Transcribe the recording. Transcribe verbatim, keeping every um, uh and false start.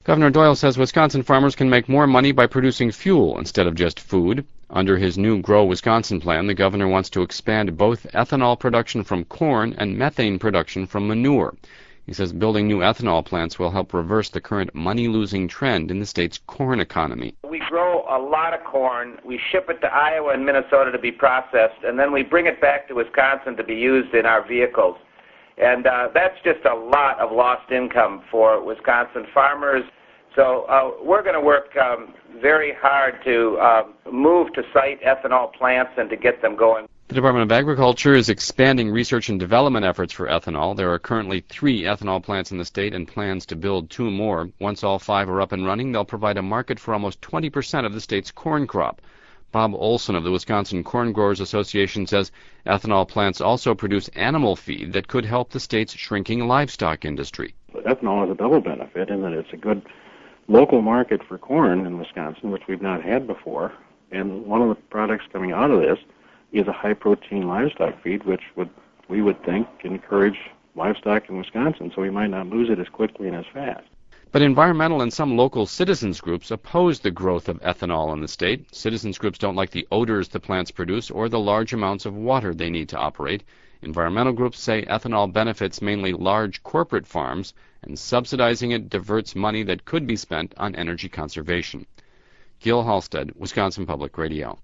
Governor Doyle says Wisconsin farmers can make more money by producing fuel instead of just food. Under his new Grow Wisconsin plan, the governor wants to expand both ethanol production from corn and methane production from manure. He says building new ethanol plants will help reverse the current money-losing trend in the state's corn economy. We grow a lot of corn, we ship it to Iowa and Minnesota to be processed, and then we bring it back to Wisconsin to be used in our vehicles. And uh, that's just a lot of lost income for Wisconsin farmers. So uh, we're going to work um, very hard to uh, move to site ethanol plants and to get them going. The Department of Agriculture is expanding research and development efforts for ethanol. There are currently three ethanol plants in the state and plans to build two more. Once all five are up and running, they'll provide a market for almost twenty percent of the state's corn crop. Bob Olson of the Wisconsin Corn Growers Association says ethanol plants also produce animal feed that could help the state's shrinking livestock industry. Ethanol has a double benefit in that it's a good local market for corn in Wisconsin, which we've not had before. And one of the products coming out of this is a high-protein livestock feed, which would we would think encourage livestock in Wisconsin, so we might not lose it as quickly and as fast. But environmental and some local citizens groups oppose the growth of ethanol in the state. Citizens groups don't like the odors the plants produce or the large amounts of water they need to operate. Environmental groups say ethanol benefits mainly large corporate farms, and subsidizing it diverts money that could be spent on energy conservation. Gil Halstead, Wisconsin Public Radio.